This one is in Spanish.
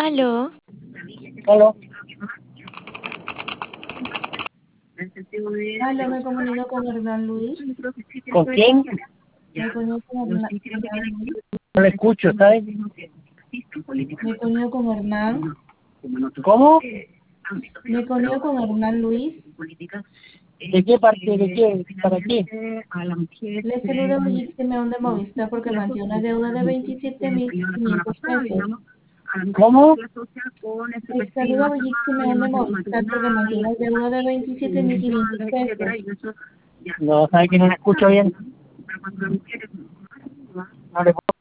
Aló, Hola. Aló, me comunico con Hernán Luis. ¿Con quién? Me comunico con Hernán Luis. No le escucho, ¿sabes? Me comunico con Hernán. ¿Cómo? Me comunico con Hernán Luis. ¿De qué parte? ¿De qué? ¿Para qué? Le saluda Brigitte Simeón de Movistar porque mantiene una deuda de 27.500 pesos. ¿Cómo? Le saluda Brigitte Simeón de Movistar porque mantiene una deuda de 27.500 pesos. No, ¿sabe que no le escucho bien? No le